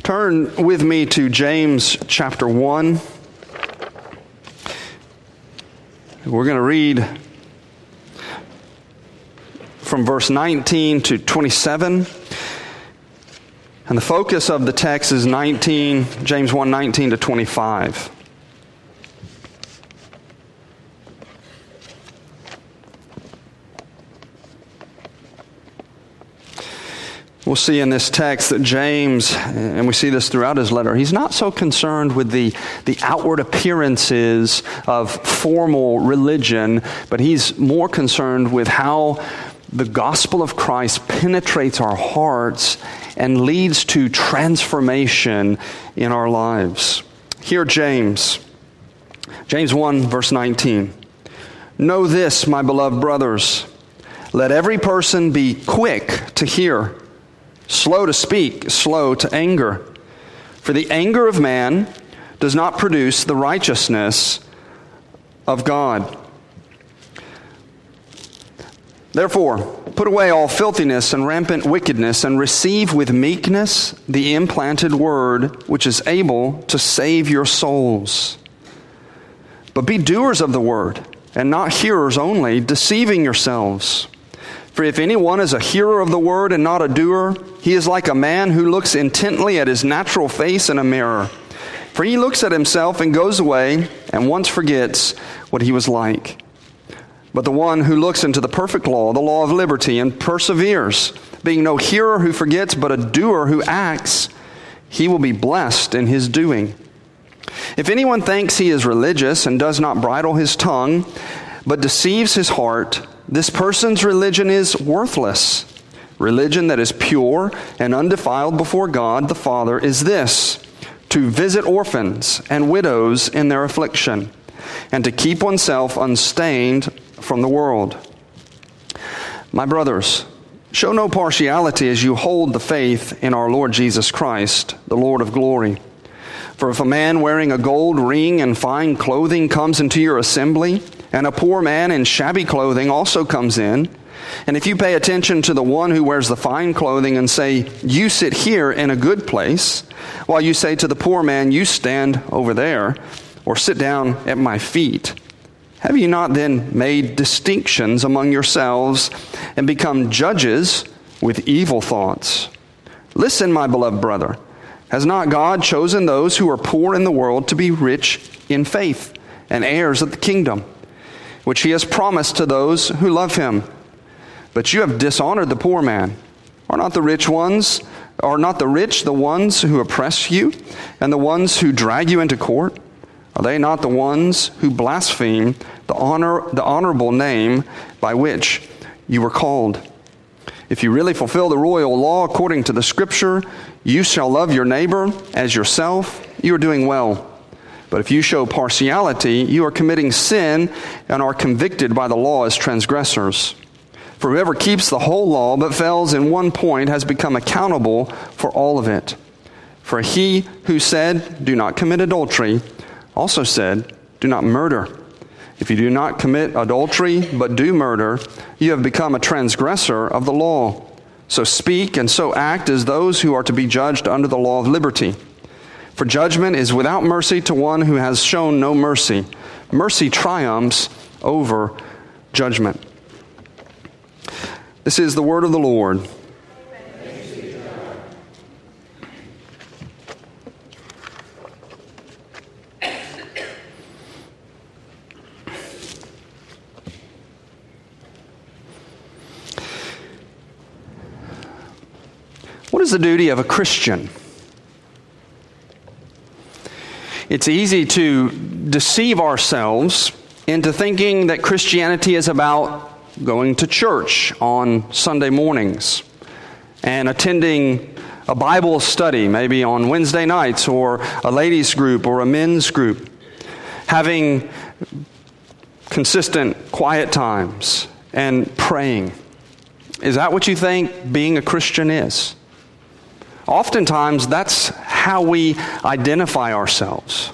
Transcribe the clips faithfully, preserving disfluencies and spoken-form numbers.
Turn with me to James chapter one. We're going to read from verse nineteen to twenty-seven. And the focus of the text is nineteen, James one, nineteen to twenty-five. We'll see in this text that James, and we see this throughout his letter, he's not so concerned with the, the outward appearances of formal religion, but he's more concerned with how the gospel of Christ penetrates our hearts and leads to transformation in our lives. Here, James, James one, verse nineteen. Know this, my beloved brothers, let every person be quick to hear, slow to speak, slow to anger. For the anger of man does not produce the righteousness of God. Therefore, put away all filthiness and rampant wickedness, and receive with meekness the implanted word, which is able to save your souls. But be doers of the word, and not hearers only, deceiving yourselves. For if anyone is a hearer of the word and not a doer, he is like a man who looks intently at his natural face in a mirror. For he looks at himself and goes away and once forgets what he was like. But the one who looks into the perfect law, the law of liberty, and perseveres, being no hearer who forgets, but a doer who acts, he will be blessed in his doing. If anyone thinks he is religious and does not bridle his tongue, but deceives his heart, this person's religion is worthless. Religion that is pure and undefiled before God the Father is this: to visit orphans and widows in their affliction, and to keep oneself unstained from the world. My brothers, show no partiality as you hold the faith in our Lord Jesus Christ, the Lord of glory. For if a man wearing a gold ring and fine clothing comes into your assembly, and a poor man in shabby clothing also comes in, and if you pay attention to the one who wears the fine clothing and say, you sit here in a good place, while you say to the poor man, you stand over there, or sit down at my feet, have you not then made distinctions among yourselves and become judges with evil thoughts? Listen, my beloved brother, has not God chosen those who are poor in the world to be rich in faith and heirs of the kingdom, which he has promised to those who love him? But you have dishonored the poor man. Are not the rich ones, are not the rich the ones who oppress you, and the ones who drag you into court? Are they not the ones who blaspheme the honor, the honorable name by which you were called? If you really fulfill the royal law according to the scripture, you shall love your neighbor as yourself, you are doing well. But if you show partiality, you are committing sin and are convicted by the law as transgressors. For whoever keeps the whole law but fails in one point has become accountable for all of it. For he who said, do not commit adultery, also said, do not murder. If you do not commit adultery but do murder, you have become a transgressor of the law. So speak and so act as those who are to be judged under the law of liberty. For judgment is without mercy to one who has shown no mercy. Mercy triumphs over judgment. This is the word of the Lord. What is the duty of a Christian? It's easy to deceive ourselves into thinking that Christianity is about going to church on Sunday mornings and attending a Bible study, maybe on Wednesday nights, or a ladies' group or a men's group, having consistent quiet times and praying. Is that what you think being a Christian is? Oftentimes, that's how we identify ourselves.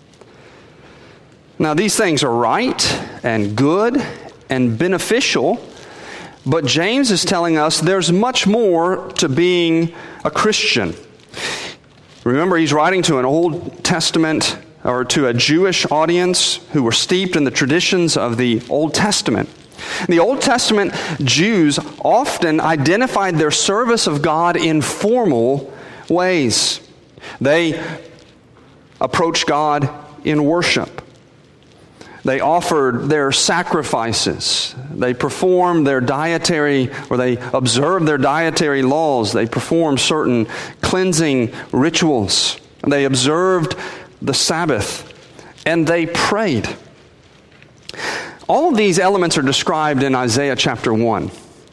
Now, these things are right and good and beneficial, but James is telling us there's much more to being a Christian. Remember, he's writing to an Old Testament or to a Jewish audience who were steeped in the traditions of the Old Testament. The Old Testament Jews often identified their service of God in formal ways. They approached God in worship. They offered their sacrifices. They performed their dietary, or they observed their dietary laws. They performed certain cleansing rituals. They observed the Sabbath. And they prayed. All of these elements are described in Isaiah chapter one.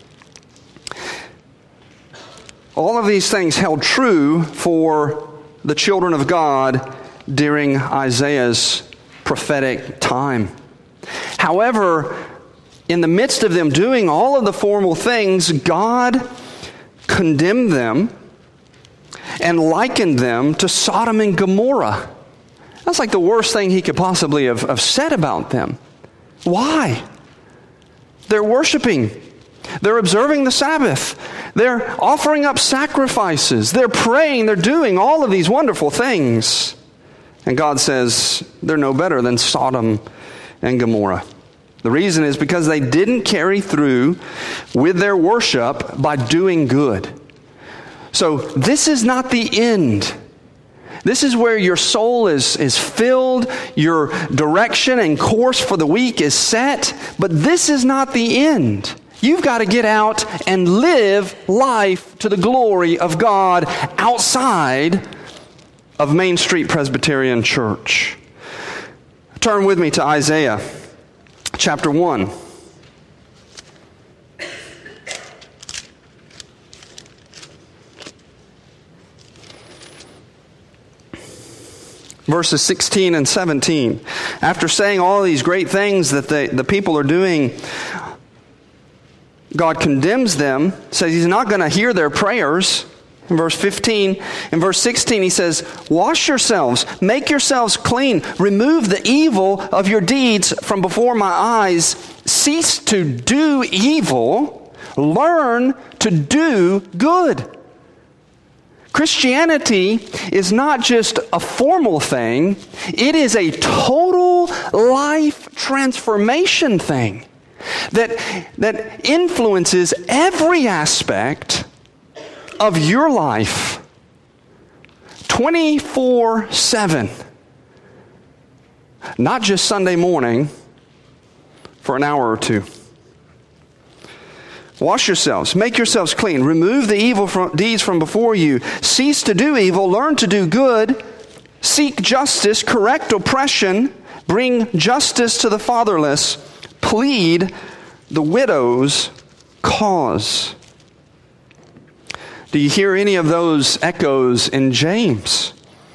All of these things held true for the children of God during Isaiah's prophetic time. However, in the midst of them doing all of the formal things, God condemned them and likened them to Sodom and Gomorrah. That's like the worst thing he could possibly have, have said about them. Why? They're worshiping. They're observing the Sabbath. They're offering up sacrifices. They're praying. They're doing all of these wonderful things. And God says they're no better than Sodom and Gomorrah. The reason is because they didn't carry through with their worship by doing good. So this is not the end. This is where your soul is, is filled, your direction and course for the week is set, but this is not the end. You've got to get out and live life to the glory of God outside of Main Street Presbyterian Church. Turn with me to Isaiah chapter one. Verses sixteen and seventeen. After saying all these great things that the, the people are doing, God condemns them, says he's not going to hear their prayers. In verse fifteen, in verse sixteen, he says, wash yourselves, make yourselves clean, remove the evil of your deeds from before my eyes, cease to do evil, learn to do good. Christianity is not just a formal thing, it is a total life transformation thing that, that influences every aspect of your life twenty-four seven. Not just Sunday morning for an hour or two. Wash yourselves, make yourselves clean, remove the evil from, deeds from before you, cease to do evil, learn to do good, seek justice, correct oppression, bring justice to the fatherless, plead the widow's cause. Do you hear any of those echoes in James?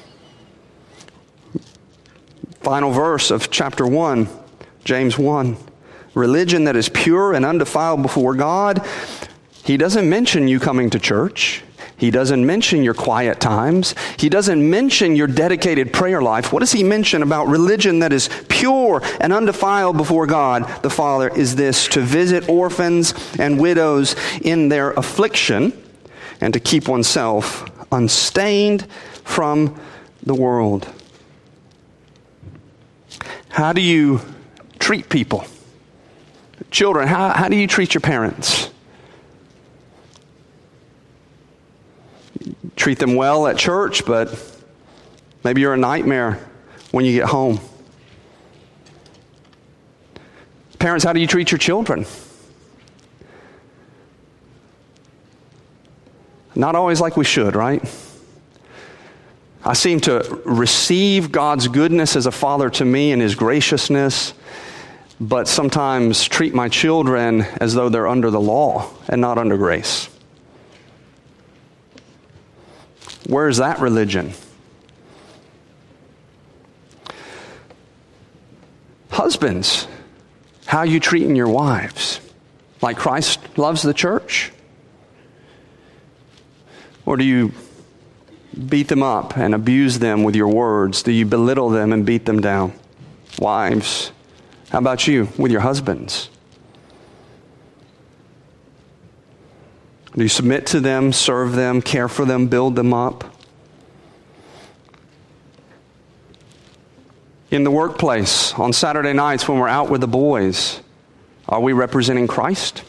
Final verse of chapter one, James one. Religion that is pure and undefiled before God. He doesn't mention you coming to church. He doesn't mention your quiet times. He doesn't mention your dedicated prayer life. What does he mention about religion that is pure and undefiled before God the Father? Is this: to visit orphans and widows in their affliction and to keep oneself unstained from the world. How do you treat people? Children, how, how do you treat your parents? Treat them well at church, but maybe you're a nightmare when you get home. Parents, how do you treat your children? Not always like we should, right? I seem to receive God's goodness as a father to me and His graciousness, but sometimes treat my children as though they're under the law and not under grace. Where is that religion? Husbands, how are you treating your wives? Like Christ loves the church? Or do you beat them up and abuse them with your words? Do you belittle them and beat them down? Wives, how about you with your husbands? Do you submit to them, serve them, care for them, build them up? in the workplace, on Saturday nights when we're out with the boys? Are we representing Christ?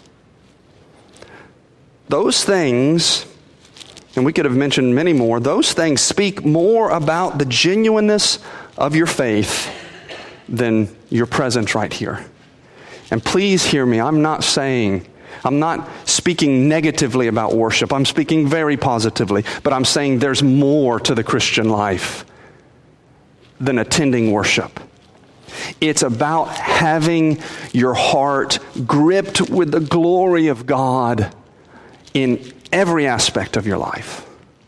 Those things, and we could have mentioned many more, those things speak more about the genuineness of your faith than your presence right here. And please hear me, I'm not saying, I'm not speaking negatively about worship. I'm speaking very positively, but I'm saying there's more to the Christian life than attending worship. It's about having your heart gripped with the glory of God in every aspect of your life.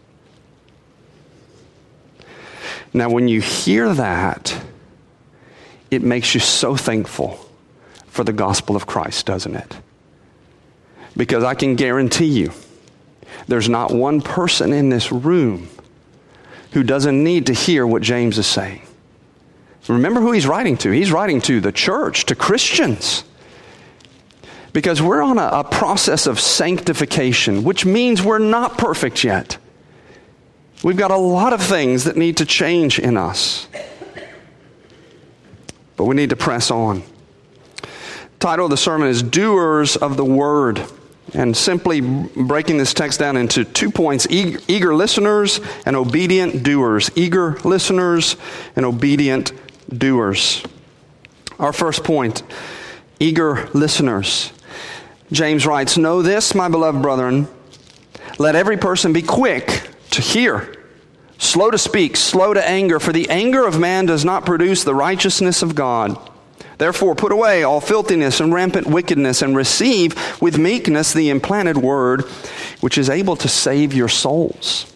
Now, when you hear that, it makes you so thankful for the gospel of Christ, doesn't it? Because I can guarantee you, there's not one person in this room who doesn't need to hear what James is saying. Remember who he's writing to. He's writing to the church, to Christians. Because we're on a, a process of sanctification, which means we're not perfect yet. We've got a lot of things that need to change in us. But we need to press on. Title of the sermon is Doers of the Word. And simply breaking this text down into two points, eager, eager listeners and obedient doers. Eager listeners and obedient doers. Our first point, eager listeners. James writes, "Know this, my beloved brethren, let every person be quick to hear, slow to speak, slow to anger, for the anger of man does not produce the righteousness of God. Therefore, put away all filthiness and rampant wickedness, and receive with meekness the implanted word, which is able to save your souls."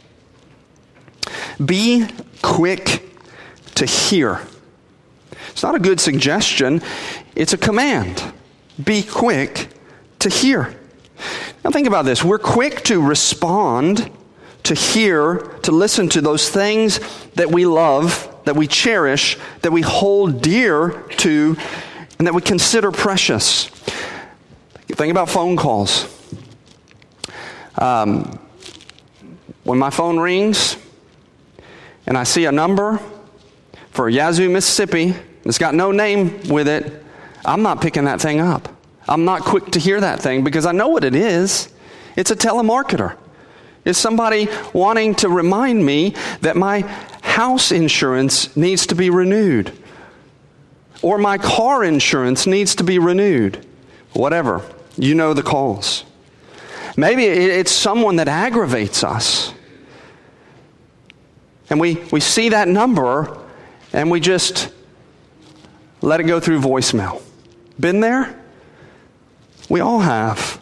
Be quick to hear. It's not a good suggestion, it's a command. Be quick to hear. Now think about this. We're quick to respond, to hear, to listen to those things that we love, that we cherish, that we hold dear to, and that we consider precious. Think about phone calls. Um, when my phone rings and I see a number for Yazoo, Mississippi, it's got no name with it, I'm not picking that thing up. I'm not quick to hear that thing because I know what it is. It's a telemarketer. It's somebody wanting to remind me that my house insurance needs to be renewed, or my car insurance needs to be renewed. Whatever. You know the calls. Maybe it's someone that aggravates us. And we, we see that number and we just let it go through voicemail. Been there? We all have.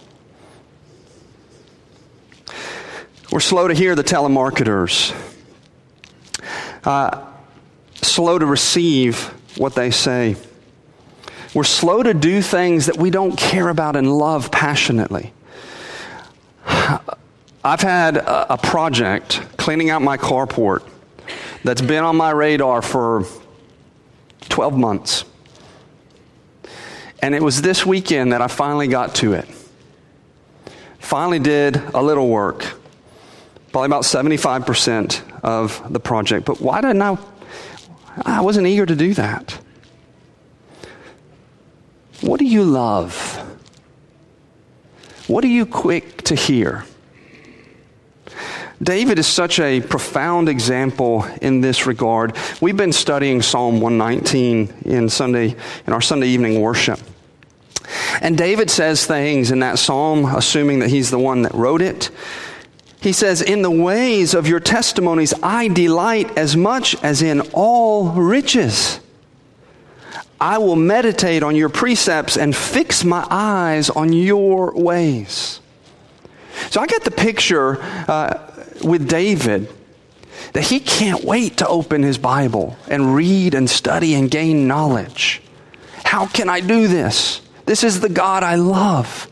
We're slow to hear the telemarketers. Uh, slow to receive what they say. We're slow to do things that we don't care about and love passionately. I've had a, a project, cleaning out my carport, that's been on my radar for twelve months. And it was this weekend that I finally got to it. Finally did a little work. Probably about seventy-five percent of the project. But why didn't I? I wasn't eager to do that. What do you love? What are you quick to hear? David is such a profound example in this regard. We've been studying Psalm one nineteen in Sunday, in our Sunday evening worship. And David says things in that psalm, assuming that he's the one that wrote it. He says, "In the ways of your testimonies I delight as much as in all riches. I will meditate on your precepts and fix my eyes on your ways." So I get the picture uh, with David that he can't wait to open his Bible and read and study and gain knowledge. How can I do this? This is the God I love.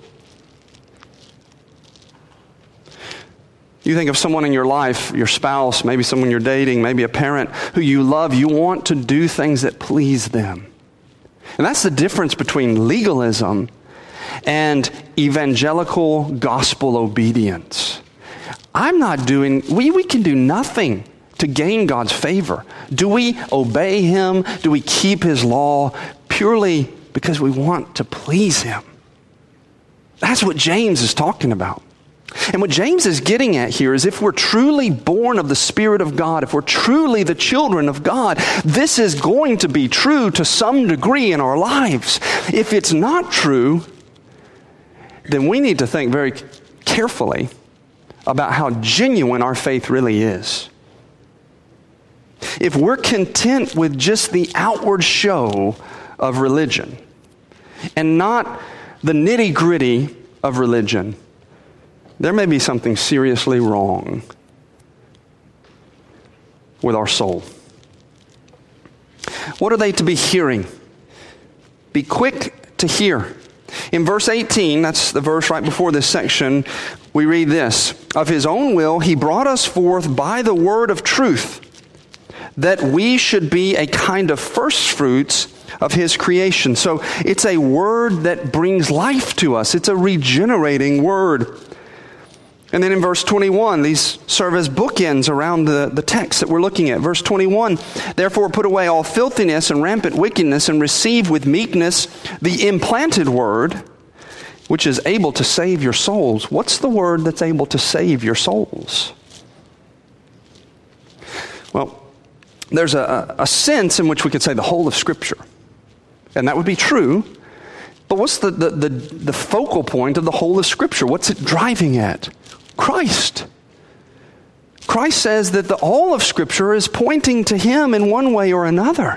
You think of someone in your life, your spouse, maybe someone you're dating, maybe a parent who you love. You want to do things that please them. And that's the difference between legalism and evangelical gospel obedience. I'm not doing, we, we can do nothing to to gain God's favor? Do we obey Him? Do we keep His law purely because we want to please Him? That's what James is talking about. And what James is getting at here is if we're truly born of the Spirit of God, if we're truly the children of God, this is going to be true to some degree in our lives. If it's not true, then we need to think very carefully about how genuine our faith really is. If we're content with just the outward show of religion and not the nitty-gritty of religion, there may be something seriously wrong with our soul. What are they to be hearing? Be quick to hear. In verse eighteen, that's the verse right before this section, we read this: of His own will He brought us forth by the word of truth, that we should be a kind of first fruits of His creation. So it's a word that brings life to us. It's a regenerating word. And then in verse twenty-one, these serve as bookends around the, the text that we're looking at. Verse twenty-one, therefore put away all filthiness and rampant wickedness and receive with meekness the implanted word, which is able to save your souls. What's the word that's able to save your souls? Well, there's a, a sense in which we could say the whole of Scripture. And that would be true. But what's the, the, the, the focal point of the whole of Scripture? What's it driving at? Christ. Christ says that the all of Scripture is pointing to Him in one way or another.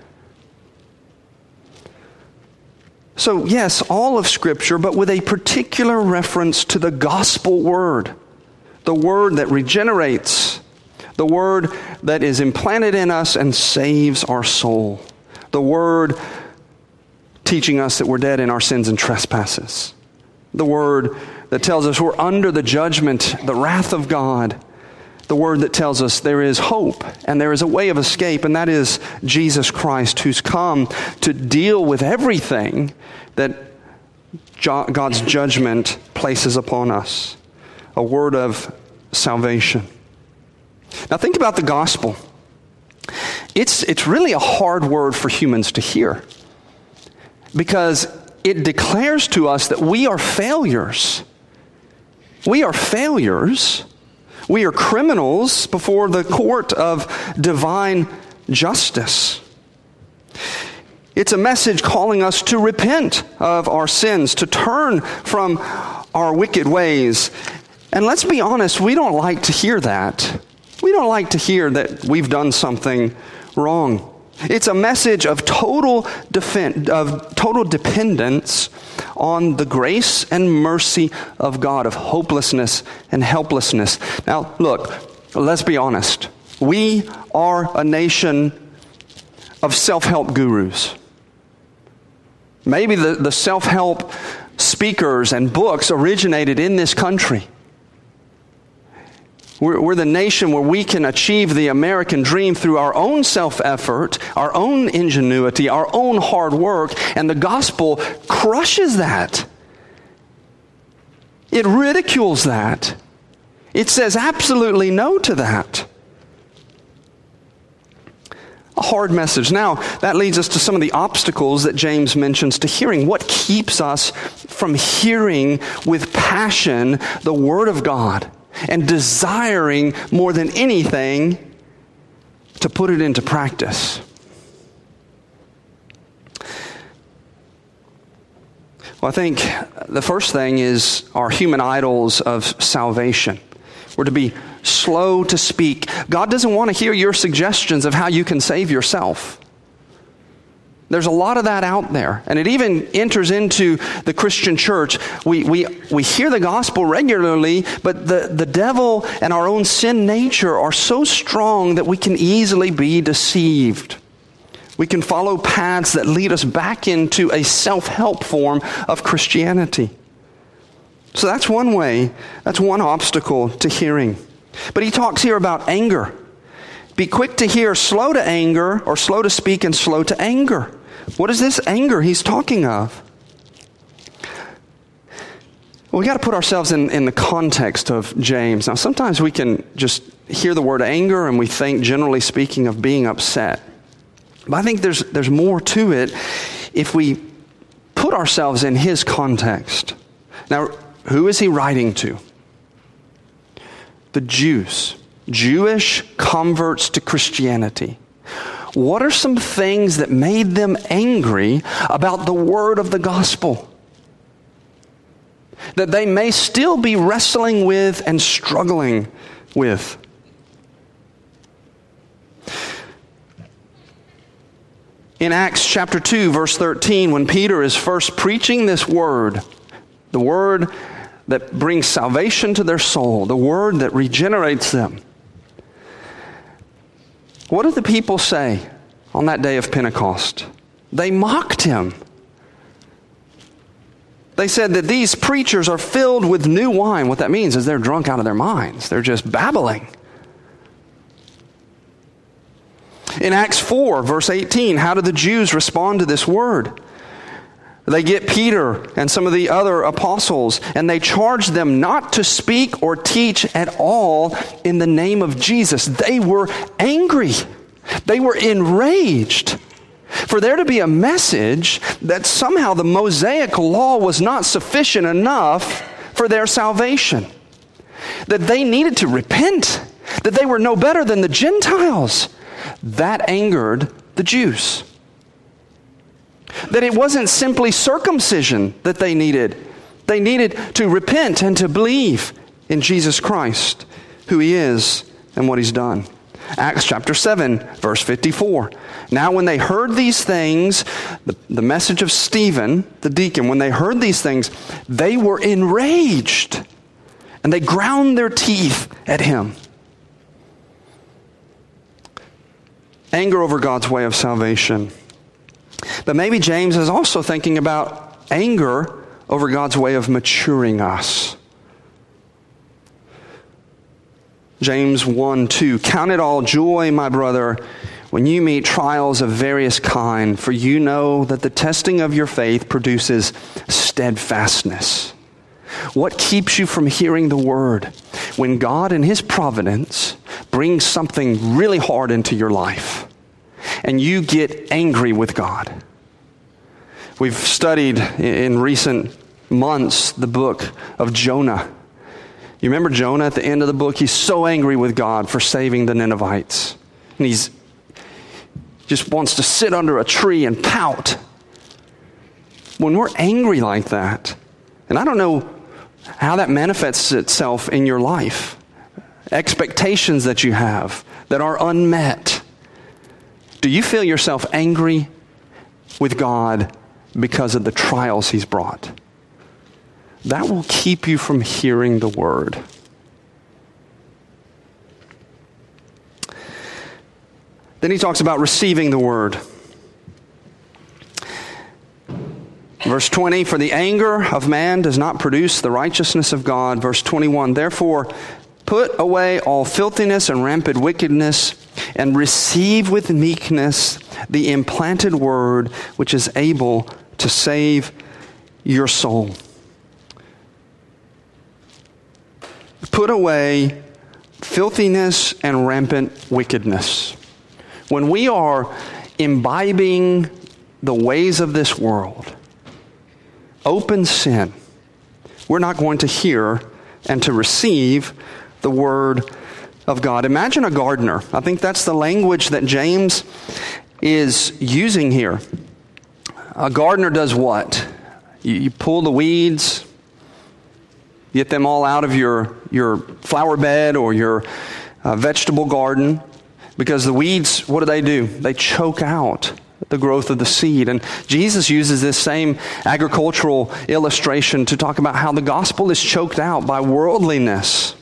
So yes, all of Scripture, but with a particular reference to the gospel word, the word that regenerates, the word that is implanted in us and saves our soul, the word teaching us that we're dead in our sins and trespasses, the word that tells us we're under the judgment, the wrath of God, the word that tells us there is hope and there is a way of escape, and that is Jesus Christ, who's come to deal with everything that God's judgment places upon us. A word of salvation. Now think about the gospel. It's, it's really a hard word for humans to hear, because it declares to us that we are failures. We are failures. We are criminals before the court of divine justice. It's a message calling us to repent of our sins, to turn from our wicked ways. And let's be honest, we don't like to hear that. We don't like to hear that we've done something wrong. It's a message of total defend, of total dependence on the grace and mercy of God, of hopelessness and helplessness. Now, look, let's be honest. We are a nation of self-help gurus. Maybe the, the self-help speakers and books originated in this country. We're, we're the nation where we can achieve the American dream through our own self-effort, our own ingenuity, our own hard work, and the gospel crushes that. It ridicules that. It says absolutely no to that. A hard message. Now, that leads us to some of the obstacles that James mentions to hearing. What keeps us from hearing with passion the Word of God and desiring more than anything to put it into practice? Well, I think the first thing is our human idols of salvation. We're to be slow to speak. God doesn't want to hear your suggestions of how you can save yourself. There's a lot of that out there. And it even enters into the Christian church. We we we hear the gospel regularly, but the, the devil and our own sin nature are so strong that we can easily be deceived. We can follow paths that lead us back into a self-help form of Christianity. So that's one way, that's one obstacle to hearing. But he talks here about anger. Be quick to hear, slow to anger, or slow to speak and slow to anger. What is this anger he's talking of? Well, we got to put ourselves in, in the context of James. Now, sometimes we can just hear the word anger and we think, generally speaking, of being upset. But I think there's there's more to it if we put ourselves in his context. Now, who is he writing to? The Jews, Jewish converts to Christianity. What are some things that made them angry about the word of the gospel that they may still be wrestling with and struggling with? In Acts chapter two, verse thirteen, when Peter is first preaching this word, the word that brings salvation to their soul, the word that regenerates them, what did the people say on that day of Pentecost? They mocked him. They said that these preachers are filled with new wine. What that means is they're drunk out of their minds. They're just babbling. In Acts four, verse eighteen, how do the Jews respond to this word? They get Peter and some of the other apostles, and they charge them not to speak or teach at all in the name of Jesus. They were angry. They were enraged for there to be a message that somehow the Mosaic law was not sufficient enough for their salvation. That they needed to repent. That they were no better than the Gentiles. That angered the Jews. That it wasn't simply circumcision that they needed. They needed to repent and to believe in Jesus Christ, who he is and what he's done. Acts chapter seven, verse fifty-four. Now when they heard these things, the, the message of Stephen, the deacon, when they heard these things, they were enraged and they ground their teeth at him. Anger over God's way of salvation. But maybe James is also thinking about anger over God's way of maturing us. James one two, count it all joy, my brother, when you meet trials of various kind, for you know that the testing of your faith produces steadfastness. What keeps you from hearing the word? When God in his providence brings something really hard into your life and you get angry with God. We've studied in recent months the book of Jonah. You remember Jonah at the end of the book? He's so angry with God for saving the Ninevites. And he's just wants to sit under a tree and pout. When we're angry like that, and I don't know how that manifests itself in your life, expectations that you have that are unmet. Do you feel yourself angry with God because of the trials he's brought? That will keep you from hearing the word. Then he talks about receiving the word. Verse twenty, for the anger of man does not produce the righteousness of God. Verse twenty-one, therefore put away all filthiness and rampant wickedness and receive with meekness the implanted word which is able to save your soul. Put away filthiness and rampant wickedness. When we are imbibing the ways of this world, open sin, we're not going to hear and to receive the word of God. Imagine a gardener. I think that's the language that James is using here. A gardener does what? You, you pull the weeds, get them all out of your, your flower bed or your uh, vegetable garden, because the weeds, what do they do? They choke out the growth of the seed. And Jesus uses this same agricultural illustration to talk about how the gospel is choked out by worldliness.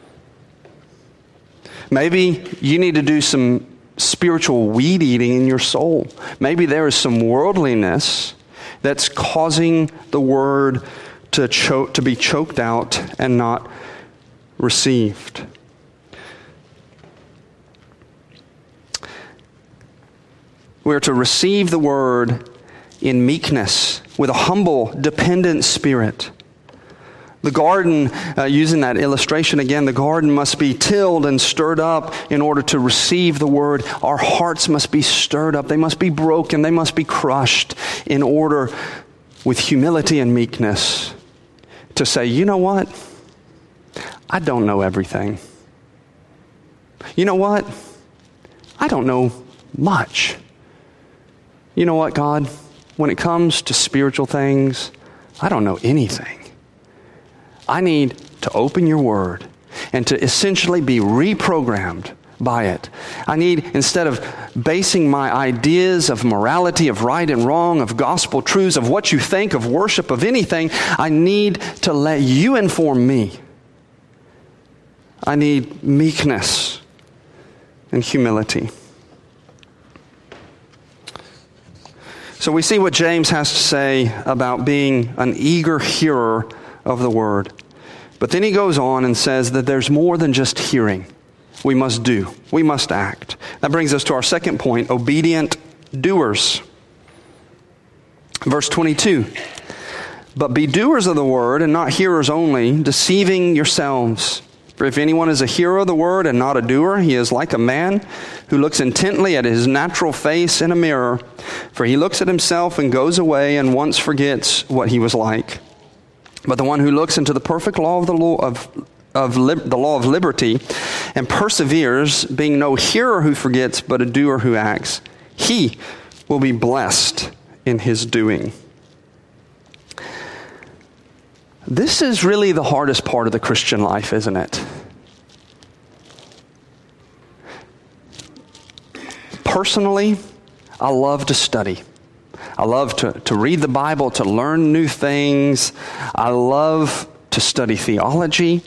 Maybe you need to do some spiritual weed eating in your soul. Maybe there is some worldliness that's causing the word to choke, to be choked out and not received. We are to receive the word in meekness, with a humble, dependent spirit, The garden, uh, using that illustration again, the garden must be tilled and stirred up in order to receive the word. Our hearts must be stirred up. They must be broken. They must be crushed in order, with humility and meekness, to say, you know what? I don't know everything. You know what? I don't know much. You know what, God? When it comes to spiritual things, I don't know anything. I need to open your word and to essentially be reprogrammed by it. I need, instead of basing my ideas of morality, of right and wrong, of gospel truths, of what you think, of worship, of anything, I need to let you inform me. I need meekness and humility. So we see what James has to say about being an eager hearer of the word. But then he goes on and says that there's more than just hearing. We must do. We must act. That brings us to our second point, obedient doers. Verse twenty-two. But be doers of the word and not hearers only, deceiving yourselves. For if anyone is a hearer of the word and not a doer, he is like a man who looks intently at his natural face in a mirror. For he looks at himself and goes away and once forgets what he was like. But the one who looks into the perfect law of the law of, of lib, the law of liberty and perseveres, being no hearer who forgets, but a doer who acts, he will be blessed in his doing. This is really the hardest part of the Christian life, isn't it? Personally, I love to study. I love to, to read the Bible, to learn new things. I love to study theology.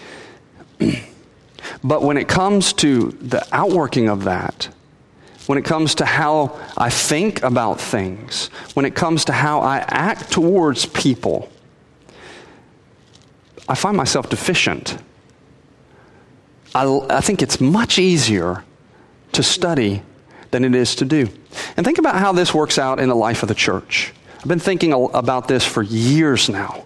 But when it comes to the outworking of that, when it comes to how I think about things, when it comes to how I act towards people, I find myself deficient. I, I think it's much easier to study than it is to do. And think about how this works out in the life of the church. I've been thinking about this for years now.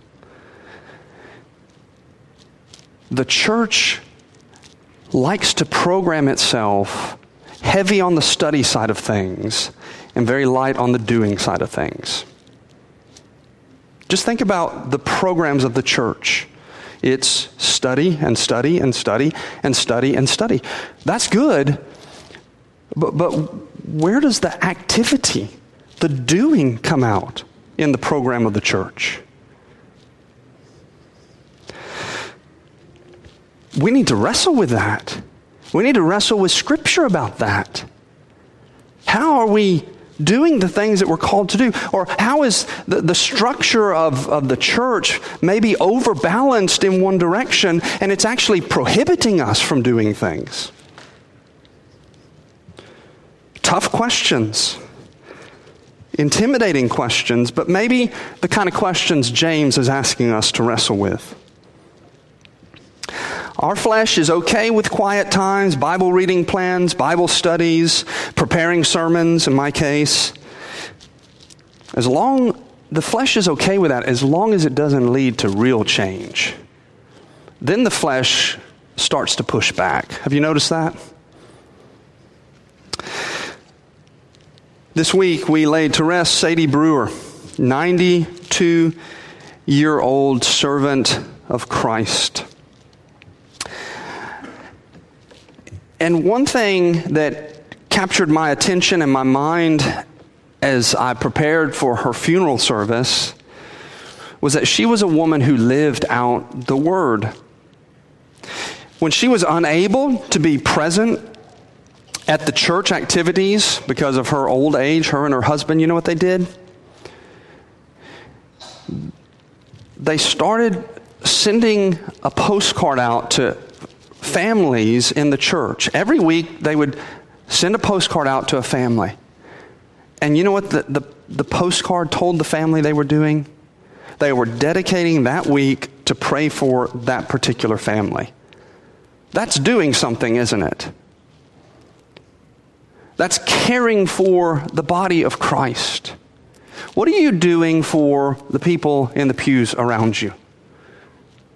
The church likes to program itself heavy on the study side of things and very light on the doing side of things. Just think about the programs of the church. It's study and study and study and study and study. That's good, but, but where does the activity, the doing come out in the program of the church? We need to wrestle with that. We need to wrestle with Scripture about that. How are we doing the things that we're called to do? Or how is the, the structure of, of the church maybe overbalanced in one direction and it's actually prohibiting us from doing things? Tough questions. Intimidating questions, but maybe the kind of questions James is asking us to wrestle with. Our flesh is okay with quiet times, Bible reading plans, Bible studies, preparing sermons in my case. As long, the flesh is okay with that as long as it doesn't lead to real change. Then the flesh starts to push back. Have you noticed that? This week we laid to rest Sadie Brewer, ninety-two-year-old servant of Christ. And one thing that captured my attention and my mind as I prepared for her funeral service was that she was a woman who lived out the Word. When she was unable to be present at the church activities because of her old age, her and her husband, you know what they did? They started sending a postcard out to families in the church. Every week they would send a postcard out to a family. And you know what the, the, the postcard told the family they were doing? They were dedicating that week to pray for that particular family. That's doing something, isn't it? That's caring for the body of Christ. What are you doing for the people in the pews around you?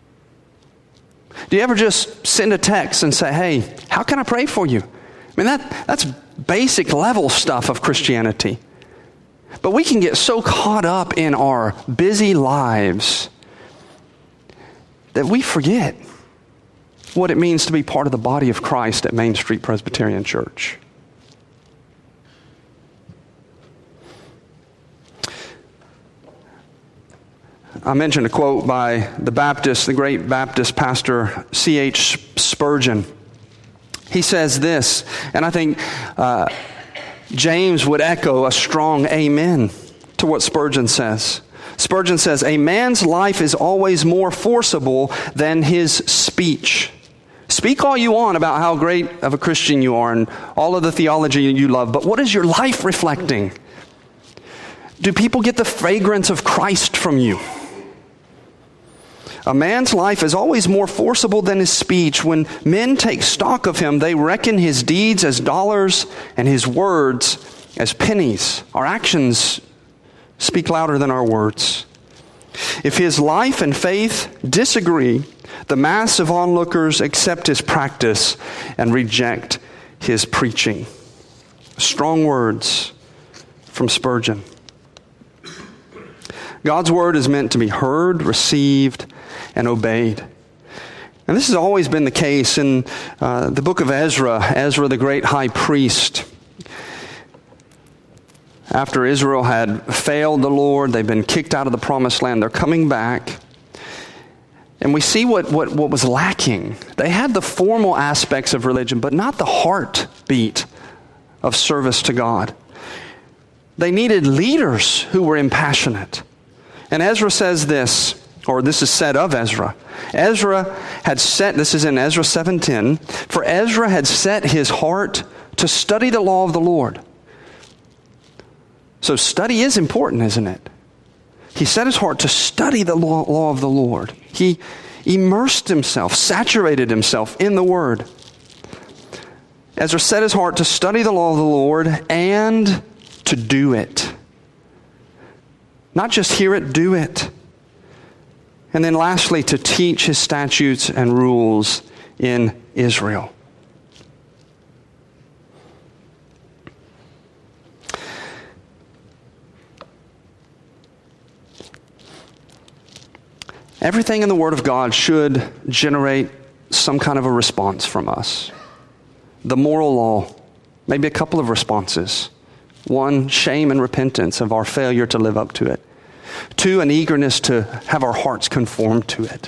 Do you ever just send a text and say, hey, how can I pray for you? I mean, that that's basic level stuff of Christianity. But we can get so caught up in our busy lives that we forget what it means to be part of the body of Christ at Main Street Presbyterian Church. I mentioned a quote by the Baptist, the great Baptist pastor C H Spurgeon. He says this, and I think uh, James would echo a strong amen to what Spurgeon says. Spurgeon says, a man's life is always more forcible than his speech. Speak all you want about how great of a Christian you are and all of the theology you love, but what is your life reflecting? Do people get the fragrance of Christ from you? A man's life is always more forcible than his speech. When men take stock of him, they reckon his deeds as dollars and his words as pennies. Our actions speak louder than our words. If his life and faith disagree, the mass of onlookers accept his practice and reject his preaching. Strong words from Spurgeon. God's word is meant to be heard, received, and obeyed. And this has always been the case in uh, the book of Ezra, Ezra the great high priest. After Israel had failed the Lord, they've been kicked out of the promised land, they're coming back. And we see what, what, what was lacking. They had the formal aspects of religion, but not the heartbeat of service to God. They needed leaders who were impassionate. And Ezra says this, or this is said of Ezra. Ezra had set, this is in Ezra seven ten, for Ezra had set his heart to study the law of the Lord. So study is important, isn't it? He set his heart to study the law, law of the Lord. He immersed himself, saturated himself in the Word. Ezra set his heart to study the law of the Lord and to do it. Not just hear it, do it. And then lastly, to teach his statutes and rules in Israel. Everything in the Word of God should generate some kind of a response from us. The moral law, maybe a couple of responses. One, shame and repentance of our failure to live up to it. Two, an eagerness to have our hearts conform to it.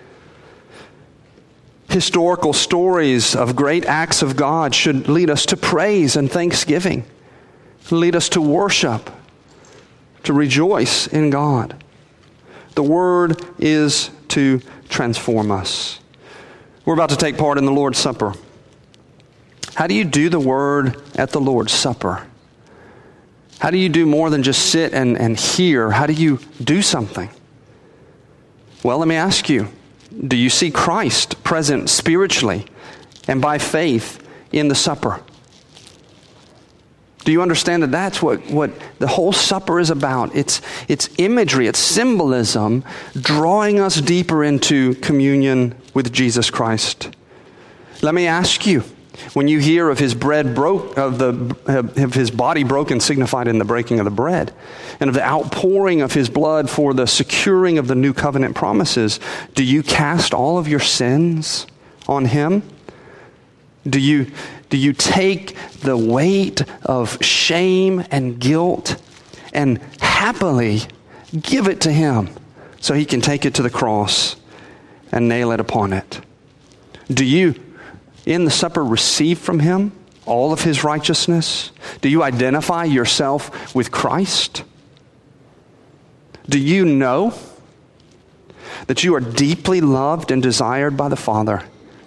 Historical stories of great acts of God should lead us to praise and thanksgiving, lead us to worship, to rejoice in God. The Word is to transform us. We're about to take part in the Lord's Supper. How do you do the Word at the Lord's Supper? How do you do more than just sit and, and hear? How do you do something? Well, let me ask you, do you see Christ present spiritually and by faith in the supper? Do you understand that that's what, what the whole supper is about? It's, it's imagery, it's symbolism, drawing us deeper into communion with Jesus Christ. Let me ask you, when you hear of his bread broke, of the of his body broken, signified in the breaking of the bread, and of the outpouring of his blood for the securing of the new covenant promises, do you cast all of your sins on him? Do you do you take the weight of shame and guilt and happily give it to him so he can take it to the cross and nail it upon it? Do you, in the supper, receive from him all of his righteousness? Do you identify yourself with Christ? Do you know that you are deeply loved and desired by the Father?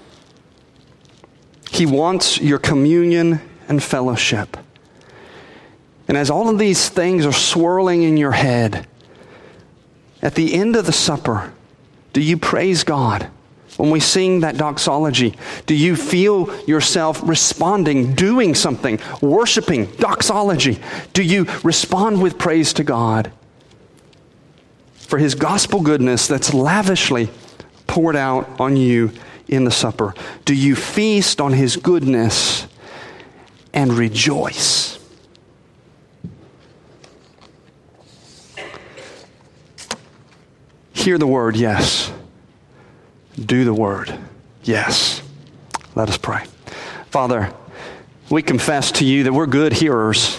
He wants your communion and fellowship. And as all of these things are swirling in your head, at the end of the supper, do you praise God? When we sing that doxology, do you feel yourself responding, doing something, worshiping, doxology? Do you respond with praise to God for his gospel goodness that's lavishly poured out on you in the supper? Do you feast on his goodness and rejoice? Hear the word, yes. Do the word, yes. Let us pray. Father, we confess to you that we're good hearers.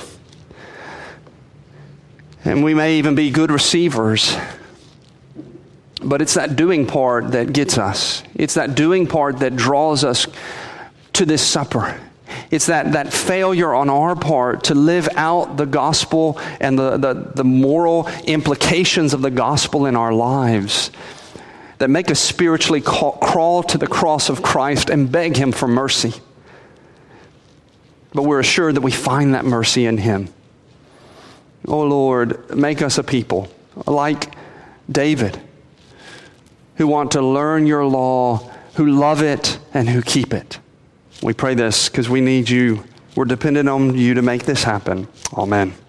And we may even be good receivers. But it's that doing part that gets us. It's that doing part that draws us to this supper. It's that, that failure on our part to live out the gospel and the, the, the moral implications of the gospel in our lives that make us spiritually call, crawl to the cross of Christ and beg him for mercy. But we're assured that we find that mercy in him. Oh Lord, make us a people like David, who want to learn your law, who love it, and who keep it. We pray this because we need you. We're dependent on you to make this happen. Amen.